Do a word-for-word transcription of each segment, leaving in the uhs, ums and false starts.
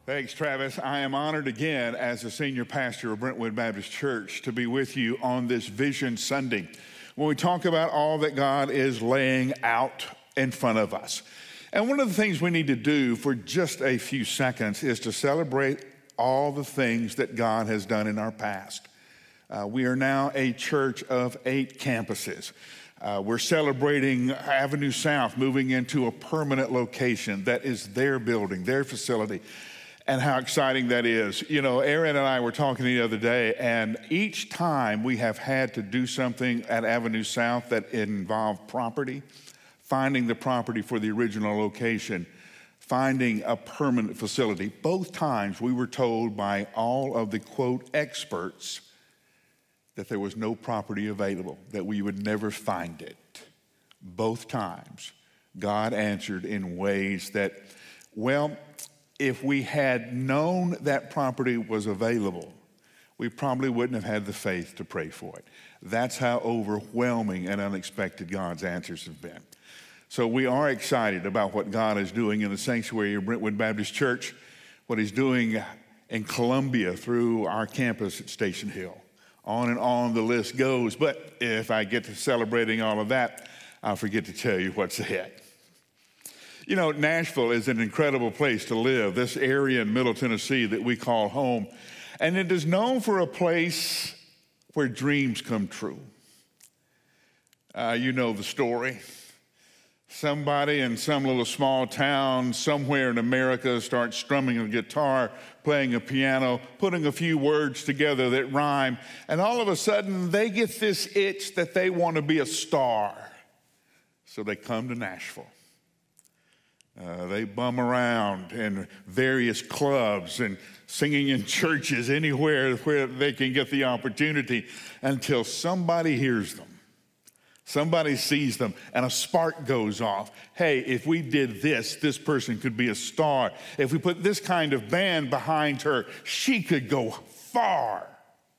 Thanks, Travis. I am honored again as the senior pastor of Brentwood Baptist Church to be with you on this Vision Sunday when we talk about all that God is laying out in front of us. And one of the things we need to do for just a few seconds is to celebrate all the things that God has done in our past. Uh, we are now a church of eight campuses. Uh, we're celebrating Avenue South moving into a permanent location that is their building, their facility. And how exciting that is. You know, Aaron and I were talking the other day, and each time we have had to do something at Avenue South that involved property, finding the property for the original location, finding a permanent facility, both times we were told by all of the, quote, experts that there was no property available, that we would never find it. Both times, God answered in ways that, well, if we had known that property was available, we probably wouldn't have had the faith to pray for it. That's how overwhelming and unexpected God's answers have been. So we are excited about what God is doing in the sanctuary of Brentwood Baptist Church, what he's doing in Columbia through our campus at Station Hill. On and on the list goes. But if I get to celebrating all of that, I'll forget to tell you what's ahead. You know, Nashville is an incredible place to live, this area in Middle Tennessee that we call home. And it is known for a place where dreams come true. Uh, you know the story. Somebody in some little small town somewhere in America starts strumming a guitar, playing a piano, putting a few words together that rhyme, and all of a sudden they get this itch that they want to be a star. So they come to Nashville. Uh, they bum around in various clubs and singing in churches, anywhere where they can get the opportunity, until somebody hears them. Somebody sees them and a spark goes off. Hey, if we did this, this person could be a star. If we put this kind of band behind her, she could go far.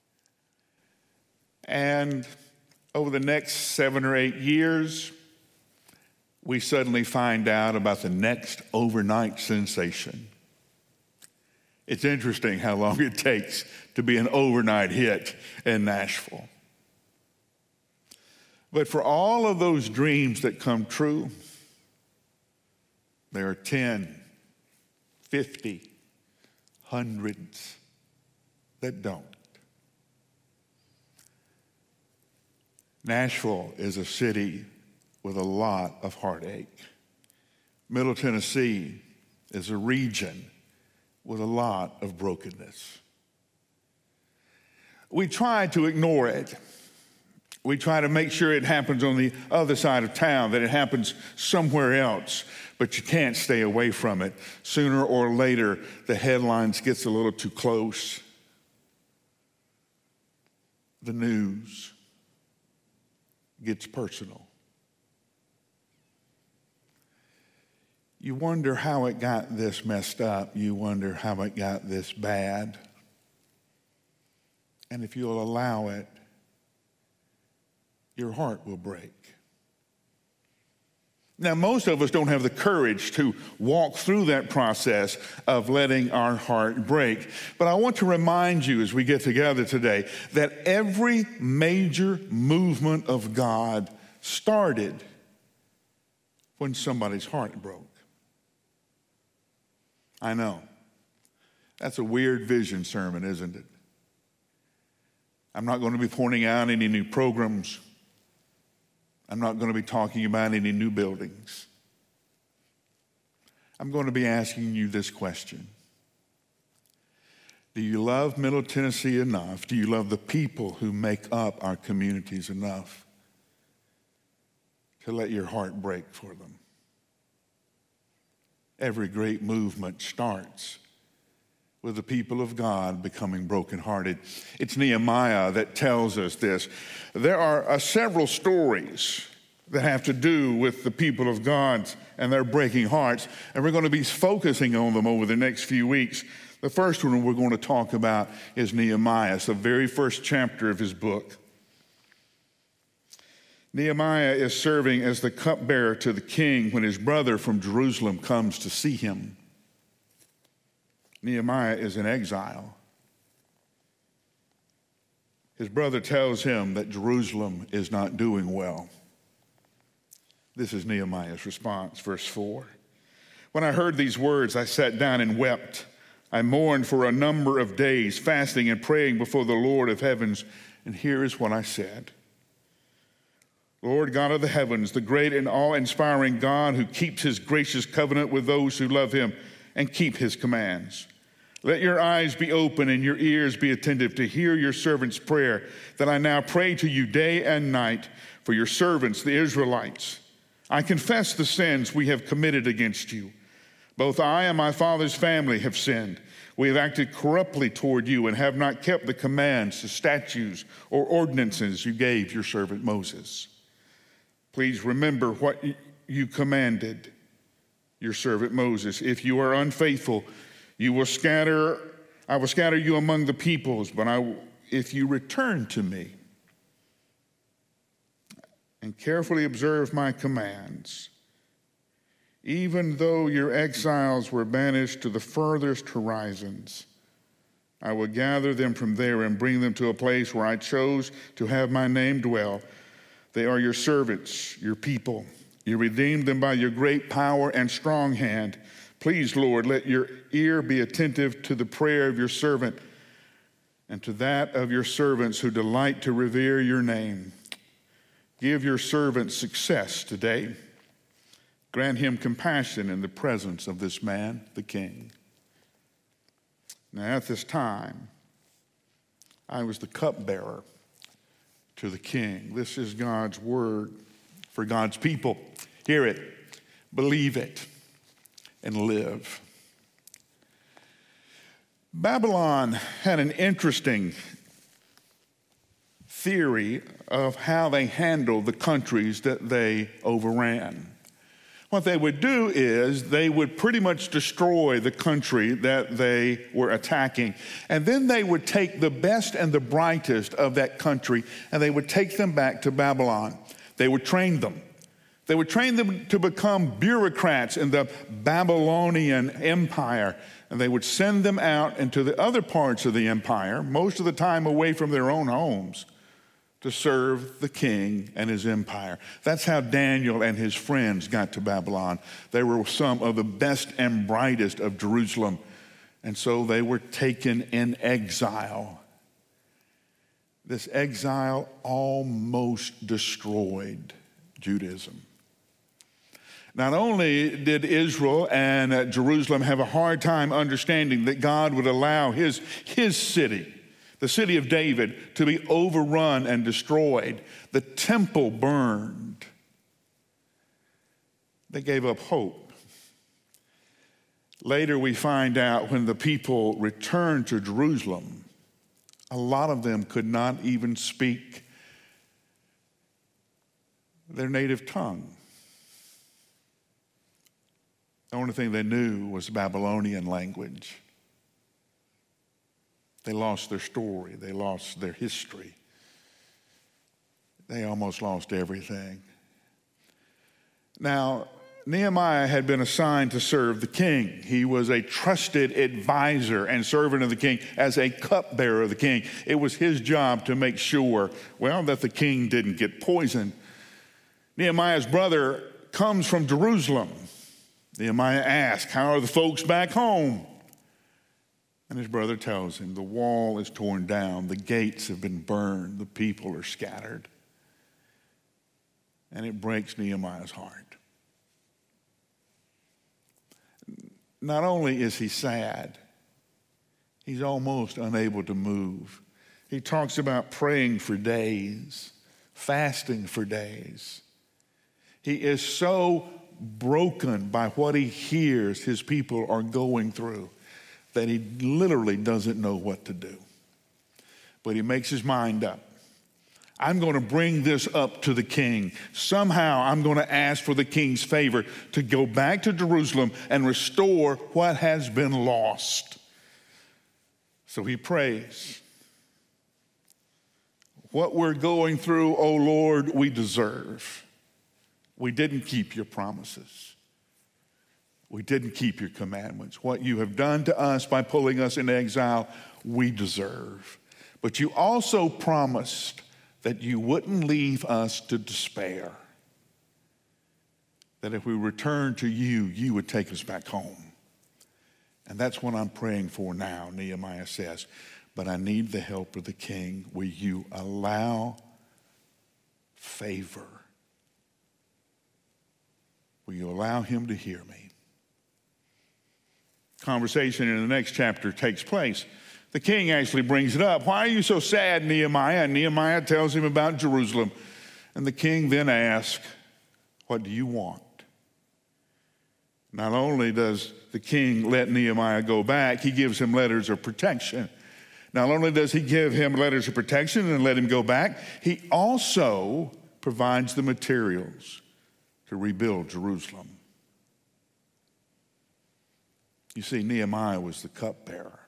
And over the next seven or eight years, we suddenly find out about the next overnight sensation. It's interesting how long it takes to be an overnight hit in Nashville. But for all of those dreams that come true, there are ten, fifty, hundreds that don't. Nashville is a city with a lot of heartache. Middle Tennessee is a region with a lot of brokenness. We try to ignore it. We try to make sure it happens on the other side of town, that it happens somewhere else, but you can't stay away from it. Sooner or later, the headlines gets a little too close. The news gets personal. You wonder how it got this messed up. You wonder how it got this bad. And if you'll allow it, your heart will break. Now, most of us don't have the courage to walk through that process of letting our heart break. But I want to remind you as we get together today that every major movement of God started when somebody's heart broke. I know. That's a weird vision sermon, isn't it? I'm not going to be pointing out any new programs. I'm not going to be talking about any new buildings. I'm going to be asking you this question. Do you love Middle Tennessee enough? Do you love the people who make up our communities enough to let your heart break for them? Every great movement starts with the people of God becoming brokenhearted. It's Nehemiah that tells us this. There are uh, several stories that have to do with the people of God and their breaking hearts, and we're going to be focusing on them over the next few weeks. The first one we're going to talk about is Nehemiah. It's the very first chapter of his book. Nehemiah is serving as the cupbearer to the king when his brother from Jerusalem comes to see him. Nehemiah is in exile. His brother tells him that Jerusalem is not doing well. This is Nehemiah's response, verse four. When I heard these words, I sat down and wept. I mourned for a number of days, fasting and praying before the Lord of heavens. And here is what I said. Lord God of the heavens, the great and awe-inspiring God who keeps his gracious covenant with those who love him and keep his commands. Let your eyes be open and your ears be attentive to hear your servant's prayer that I now pray to you day and night for your servants, the Israelites. I confess the sins we have committed against you. Both I and my father's family have sinned. We have acted corruptly toward you and have not kept the commands, the statutes, or ordinances you gave your servant Moses. Please remember what you commanded your servant Moses. If you are unfaithful, you will scatter, I will scatter you among the peoples, but I, if you return to me and carefully observe my commands, even though your exiles were banished to the furthest horizons, I will gather them from there and bring them to a place where I chose to have my name dwell. They are your servants, your people. You redeemed them by your great power and strong hand. Please, Lord, let your ear be attentive to the prayer of your servant and to that of your servants who delight to revere your name. Give your servant success today. Grant him compassion in the presence of this man, the king. Now, at this time, I was the cupbearer to the king. This is God's word for God's people. Hear it, believe it, and live. Babylon had an interesting theory of how they handled the countries that they overran. What they would do is they would pretty much destroy the country that they were attacking. And then they would take the best and the brightest of that country and they would take them back to Babylon. They would train them. They would train them to become bureaucrats in the Babylonian Empire. And they would send them out into the other parts of the empire, most of the time away from their own homes, to serve the king and his empire. That's how Daniel and his friends got to Babylon. They were some of the best and brightest of Jerusalem, and so they were taken in exile. This exile almost destroyed Judaism. Not only did Israel and Jerusalem have a hard time understanding that God would allow his, his city, the city of David, to be overrun and destroyed. The temple burned. They gave up hope. Later we find out when the people returned to Jerusalem, a lot of them could not even speak their native tongue. The only thing they knew was Babylonian language. They lost their story. They lost their history. They almost lost everything. Now, Nehemiah had been assigned to serve the king. He was a trusted advisor and servant of the king as a cupbearer of the king. It was his job to make sure, well, that the king didn't get poisoned. Nehemiah's brother comes from Jerusalem. Nehemiah asks, how are the folks back home? And his brother tells him, the wall is torn down, the gates have been burned, the people are scattered. And it breaks Nehemiah's heart. Not only is he sad, he's almost unable to move. He talks about praying for days, fasting for days. He is so broken by what he hears his people are going through that he literally doesn't know what to do. But he makes his mind up. I'm going to bring this up to the king. Somehow I'm going to ask for the king's favor to go back to Jerusalem and restore what has been lost. So he prays. What we're going through, O Lord, we deserve. We didn't keep your promises. We didn't keep your commandments. What you have done to us by pulling us into exile, we deserve. But you also promised that you wouldn't leave us to despair. That if we return to you, you would take us back home. And that's what I'm praying for now, Nehemiah says. But I need the help of the king. Will you allow favor? Will you allow him to hear me? Conversation in the next chapter takes place. The king actually brings it up. Why are you so sad, Nehemiah? And Nehemiah tells him about Jerusalem. And the king then asks, what do you want? Not only does the king let Nehemiah go back, he gives him letters of protection. Not only does he give him letters of protection and let him go back, he also provides the materials to rebuild Jerusalem. You see, Nehemiah was the cupbearer.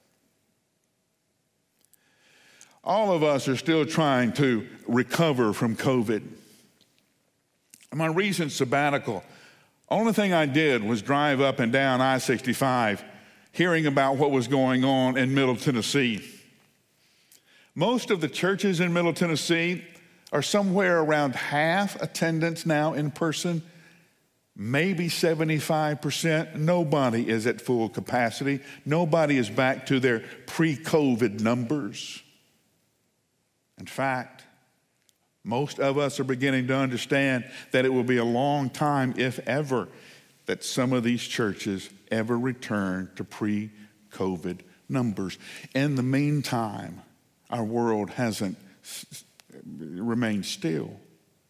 All of us are still trying to recover from COVID. On my recent sabbatical, only thing I did was drive up and down I sixty-five, hearing about what was going on in Middle Tennessee. Most of the churches in Middle Tennessee are somewhere around half attendance now in person, maybe seventy-five percent. Nobody is at full capacity. Nobody is back to their pre-COVID numbers. In fact, most of us are beginning to understand that it will be a long time, if ever, that some of these churches ever return to pre-COVID numbers. In the meantime, our world hasn't remained still.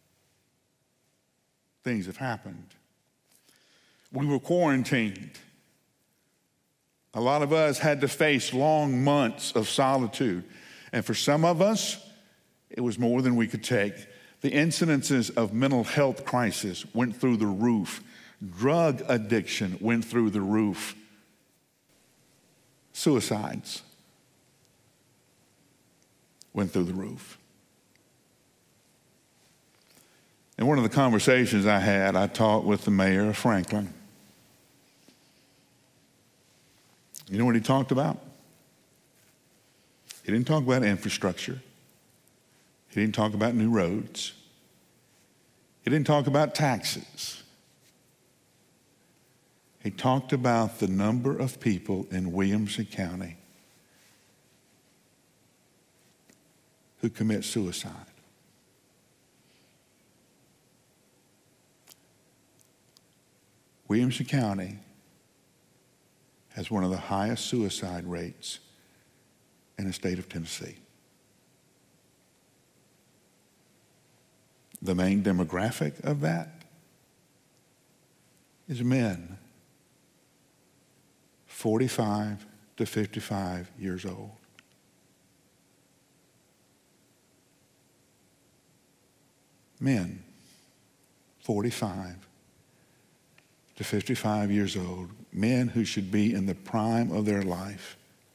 Things have happened. We were quarantined. A lot of us had to face long months of solitude. And for some of us, it was more than we could take. The incidences of mental health crisis went through the roof. Drug addiction went through the roof. Suicides went through the roof. In one of the conversations I had, I talked with the mayor of Franklin. You know what he talked about? He didn't talk about infrastructure. He didn't talk about new roads. He didn't talk about taxes. He talked about the number of people in Williamson County who commit suicide. Williamson County has one of the highest suicide rates in the state of Tennessee. The main demographic of that is men forty-five to fifty-five years old. Men forty-five to fifty-five years old, men who should be in the prime of their life,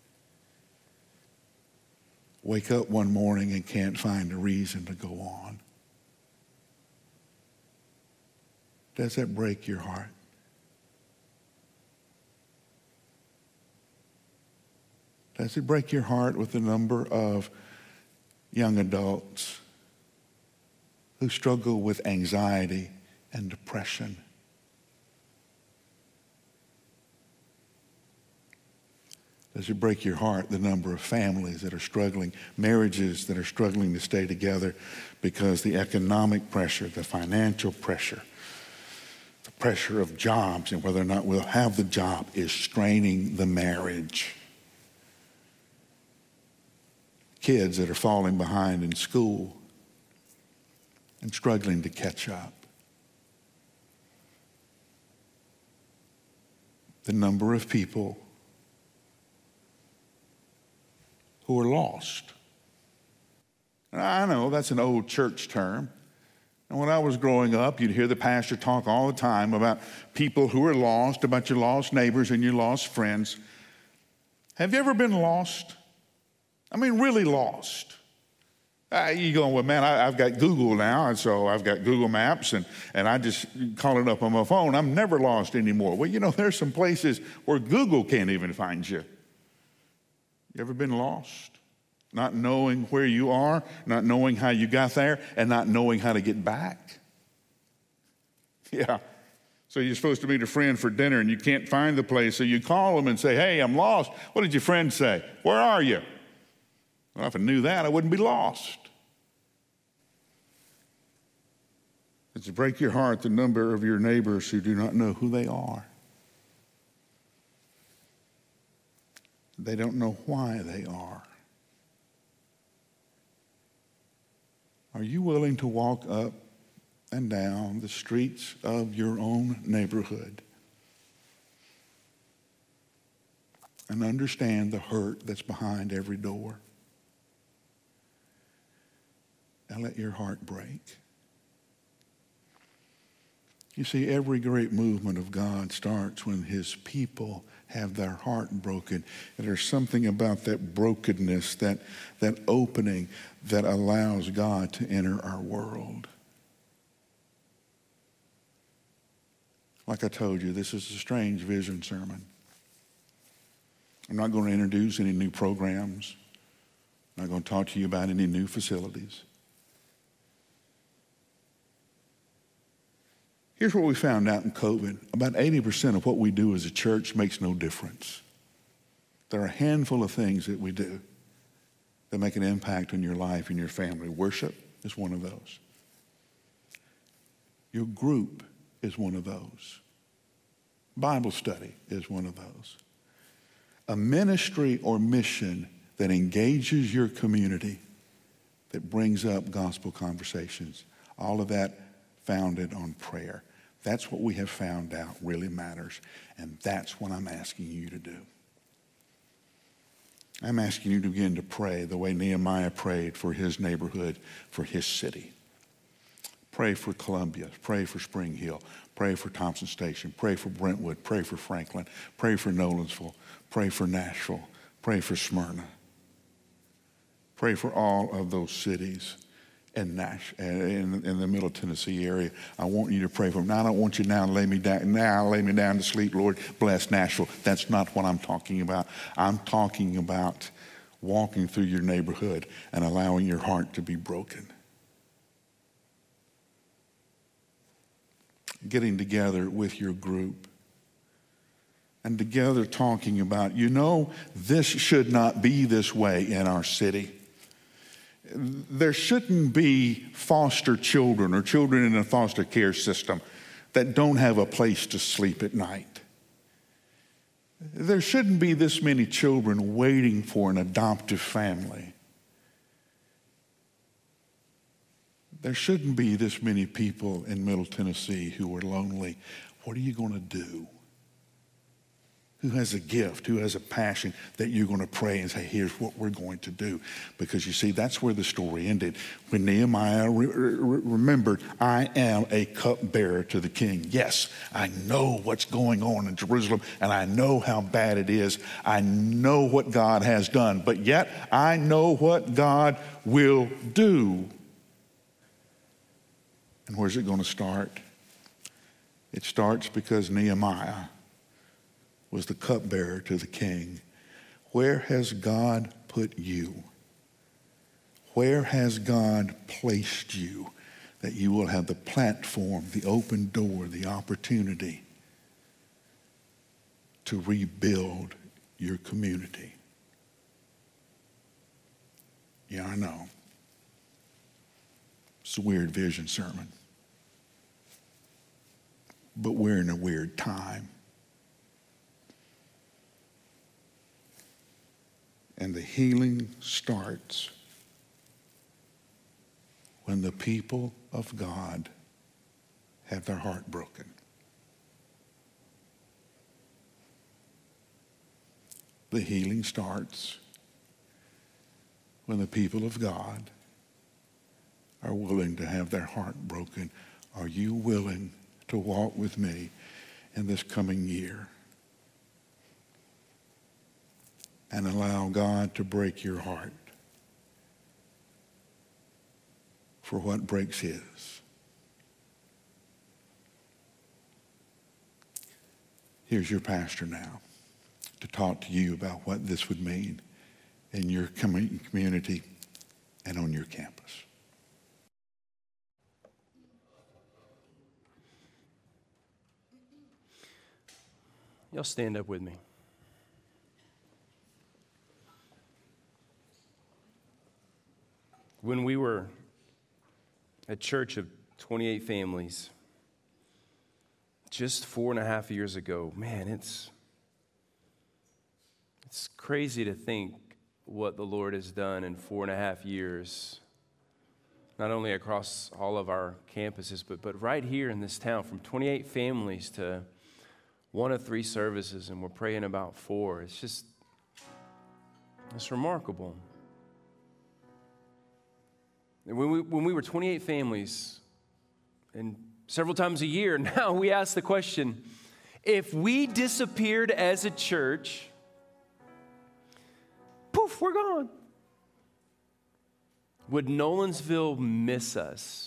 wake up one morning and can't find a reason to go on. Does that break your heart? Does it break your heart with the number of young adults who struggle with anxiety and depression? Does it break your heart, the number of families that are struggling, marriages that are struggling to stay together because the economic pressure, the financial pressure, the pressure of jobs and whether or not we'll have the job is straining the marriage? Kids that are falling behind in school and struggling to catch up. The number of people who are lost. And I know that's an old church term. And when I was growing up, you'd hear the pastor talk all the time about people who are lost, about your lost neighbors and your lost friends. Have you ever been lost? I mean, really lost. Uh, you going, well, man, I, I've got Google now, and so I've got Google Maps, and, and I just call it up on my phone. I'm never lost anymore. Well, you know, there's some places where Google can't even find you. You ever been lost? Not knowing where you are, not knowing how you got there, and not knowing how to get back? Yeah. So you're supposed to meet a friend for dinner, and you can't find the place, so you call them and say, hey, I'm lost. What did your friend say? Where are you? Well, if I knew that, I wouldn't be lost. It's to break your heart, the number of your neighbors who do not know who they are. They don't know why they are. Are you willing to walk up and down the streets of your own neighborhood and understand the hurt that's behind every door? And let your heart break. You see, every great movement of God starts when his people have their heart broken. And there's something about that brokenness, that, that opening that allows God to enter our world. Like I told you, this is a strange vision sermon. I'm not going to introduce any new programs. I'm not going to talk to you about any new facilities. Here's what we found out in COVID. About eighty percent of what we do as a church makes no difference. There are a handful of things that we do that make an impact on your life and your family. Worship is one of those. Your group is one of those. Bible study is one of those. A ministry or mission that engages your community, that brings up gospel conversations. All of that founded on prayer. That's what we have found out really matters, and that's what I'm asking you to do. I'm asking you to begin to pray the way Nehemiah prayed for his neighborhood, for his city. Pray for Columbia, pray for Spring Hill, pray for Thompson Station, pray for Brentwood, pray for Franklin, pray for Nolensville, pray for Nashville, pray for Smyrna. Pray for all of those cities in, Nash, in, in the Middle Tennessee area. I want you to pray for them. Now, I don't want you now to lay me down. Now, lay me down to sleep, Lord. Bless Nashville. That's not what I'm talking about. I'm talking about walking through your neighborhood and allowing your heart to be broken. Getting together with your group and together talking about, you know, this should not be this way in our city. There shouldn't be foster children or children in a foster care system that don't have a place to sleep at night. There shouldn't be this many children waiting for an adoptive family. There shouldn't be this many people in Middle Tennessee who are lonely. What are you going to do? Who has a gift, who has a passion that you're going to pray and say, here's what we're going to do. Because you see, that's where the story ended. When Nehemiah re- re- remembered, I am a cupbearer to the king. Yes, I know what's going on in Jerusalem, and I know how bad it is. I know what God has done, but yet I know what God will do. And where's it going to start? It starts because Nehemiah was the cupbearer to the king. Where has God put you? Where has God placed you that you will have the platform, the open door, the opportunity to rebuild your community? Yeah, I know. It's a weird vision sermon. But we're in a weird time. And the healing starts when the people of God have their heart broken. The healing starts when the people of God are willing to have their heart broken. Are you willing to walk with me in this coming year and allow God to break your heart for what breaks his. Here's your pastor now to talk to you about what this would mean in your community and on your campus. Y'all stand up with me. When we were a church of twenty-eight families, just four and a half years ago, man, it's it's crazy to think what the Lord has done in four and a half years, not only across all of our campuses, but, but right here in this town, from twenty-eight families to one of three services, and we're praying about four. It's just, it's remarkable. And when we, when we were twenty-eight families, and several times a year, now we ask the question, if we disappeared as a church, poof, we're gone. Would Nolensville miss us?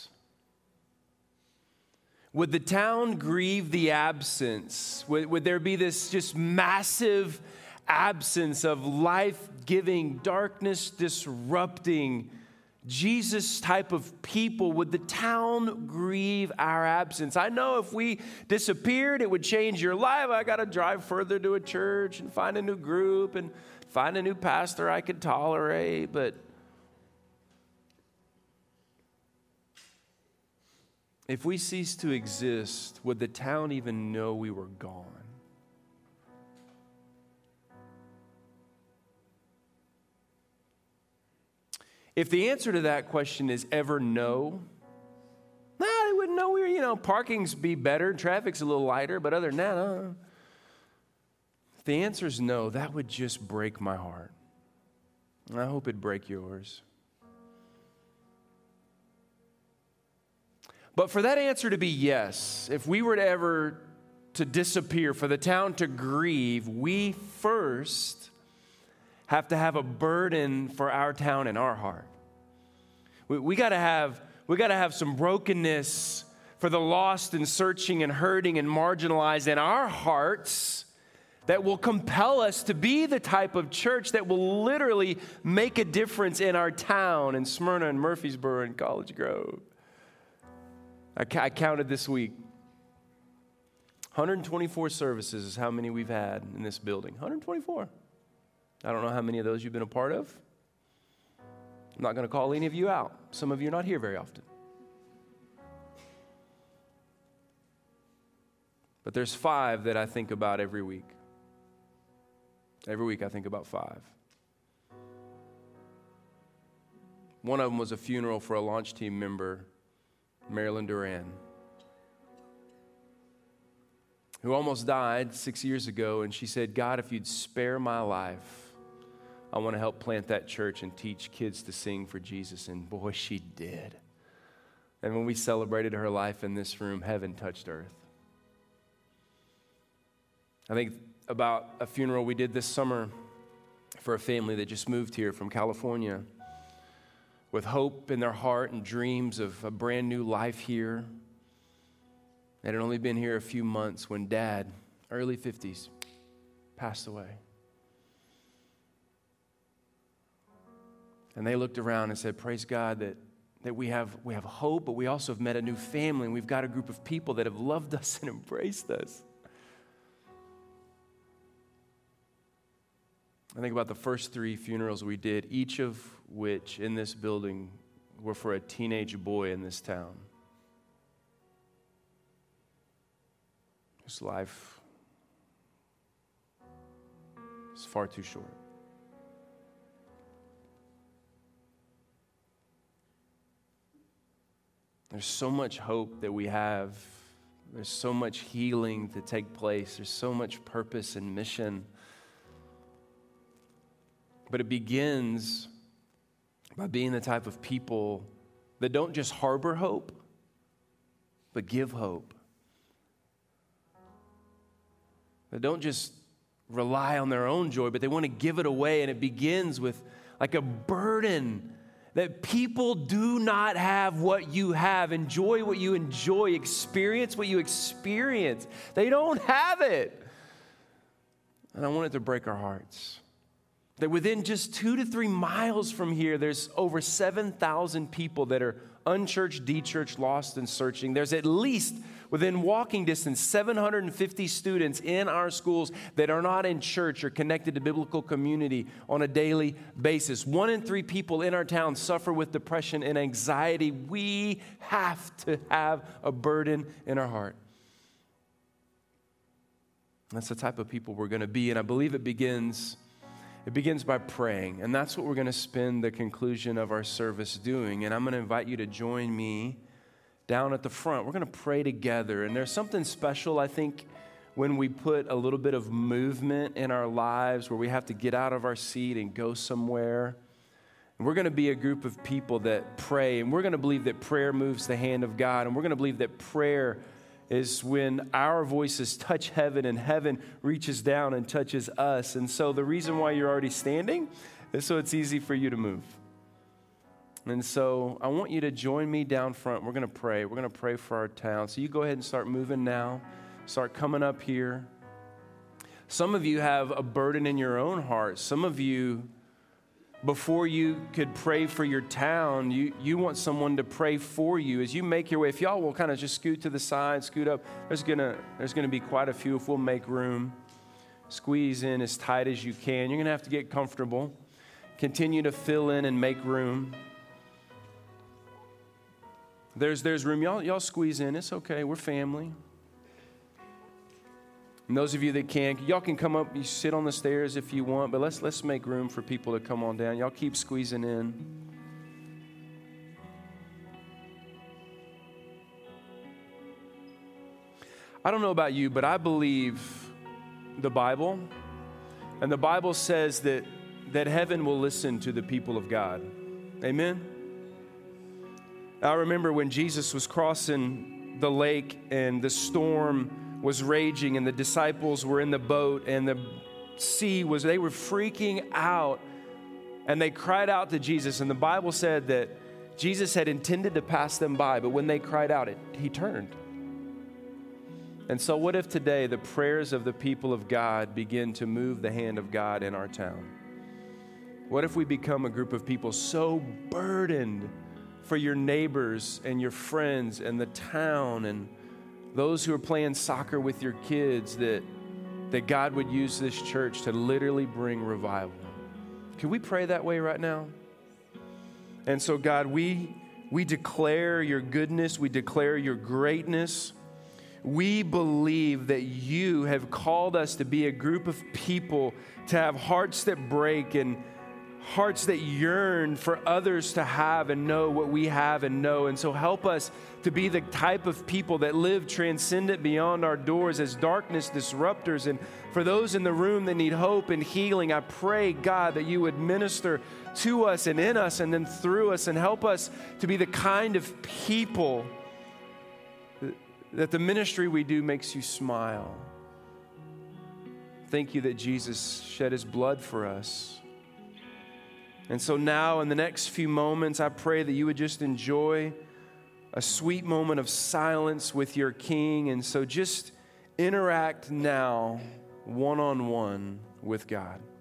Would the town grieve the absence? Would, would there be this just massive absence of life-giving, darkness-disrupting, Jesus type of people? Would the town grieve our absence? I know if we disappeared, it would change your life. I got to drive further to a church and find a new group and find a new pastor I could tolerate, but if we cease to exist, would the town even know we were gone? If the answer to that question is ever no, no, they wouldn't know we were, you know, parking's be better, traffic's a little lighter, but other than that, uh, if the answer is no, that would just break my heart. And I hope it'd break yours. But for that answer to be yes, if we were to ever to disappear, for the town to grieve, we first have to have a burden for our town and our heart. We, we got to have we got to have some brokenness for the lost and searching and hurting and marginalized in our hearts that will compel us to be the type of church that will literally make a difference in our town in Smyrna and Murfreesboro and College Grove. I, I counted this week. one hundred twenty-four services is how many we've had in this building. one hundred twenty-four. I don't know how many of those you've been a part of. I'm not going to call any of you out. Some of you are not here very often. But there's five that I think about every week. Every week I think about five. One of them was a funeral for a launch team member, Marilyn Duran, who almost died six years ago, and she said, God, if you'd spare my life, I want to help plant that church and teach kids to sing for Jesus. And boy, she did. And when we celebrated her life in this room, heaven touched earth. I think about a funeral we did this summer for a family that just moved here from California with hope in their heart and dreams of a brand new life here. They had only been here a few months when Dad, early fifties, passed away. And they looked around and said, praise God that, that we have we have hope, but we also have met a new family, and we've got a group of people that have loved us and embraced us. I think about the first three funerals we did, each of which in this building were for a teenage boy in this town. His life is far too short. There's so much hope that we have. There's so much healing to take place. There's so much purpose and mission. But it begins by being the type of people that don't just harbor hope, but give hope. That don't just rely on their own joy, but they want to give it away. And it begins with like a burden that people do not have what you have, enjoy what you enjoy, experience what you experience. They don't have it. And I want it to break our hearts. That within just two to three miles from here, there's over seven thousand people that are unchurched, de-churched, lost and searching. There's at least, within walking distance, seven hundred fifty students in our schools that are not in church or connected to biblical community on a daily basis. One in three people in our town suffer with depression and anxiety. We have to have a burden in our heart. That's the type of people we're going to be, and I believe it begins It begins by praying, and that's what we're going to spend the conclusion of our service doing. And I'm going to invite you to join me down at the front. We're going to pray together, and there's something special, I think, when we put a little bit of movement in our lives where we have to get out of our seat and go somewhere. And we're going to be a group of people that pray, and we're going to believe that prayer moves the hand of God, and we're going to believe that prayer is when our voices touch heaven and heaven reaches down and touches us. And so the reason why you're already standing is so it's easy for you to move. And so I want you to join me down front. We're going to pray. We're going to pray for our town. So you go ahead and start moving now. Start coming up here. Some of you have a burden in your own heart. Some of you, before you could pray for your town, you, you want someone to pray for you. As you make your way, if y'all will kind of just scoot to the side, scoot up, there's gonna there's gonna be quite a few if we'll make room. Squeeze in as tight as you can. You're gonna have to get comfortable. Continue to fill in and make room. There's there's room. Y'all, y'all squeeze in. It's okay. We're family. And those of you that can, y'all can come up, you sit on the stairs if you want, but let's let's make room for people to come on down. Y'all keep squeezing in. I don't know about you, but I believe the Bible, and the Bible says that, that heaven will listen to the people of God. Amen? I remember when Jesus was crossing the lake and the storm was raging and the disciples were in the boat and the sea was, they were freaking out and they cried out to Jesus. And the Bible said that Jesus had intended to pass them by, but when they cried out, it, he turned. And so what if today the prayers of the people of God begin to move the hand of God in our town? What if we become a group of people so burdened for your neighbors and your friends and the town and those who are playing soccer with your kids, that, that God would use this church to literally bring revival? Can we pray that way right now? And so, God, we, we declare your goodness. We declare your greatness. We believe that you have called us to be a group of people, to have hearts that break and hearts that yearn for others to have and know what we have and know. And so help us to be the type of people that live transcendent beyond our doors as darkness disruptors. And for those in the room that need hope and healing, I pray, God, that you would minister to us and in us and then through us and help us to be the kind of people that the ministry we do makes you smile. Thank you that Jesus shed his blood for us. And so now in the next few moments, I pray that you would just enjoy a sweet moment of silence with your King. And so just interact now one-on-one with God.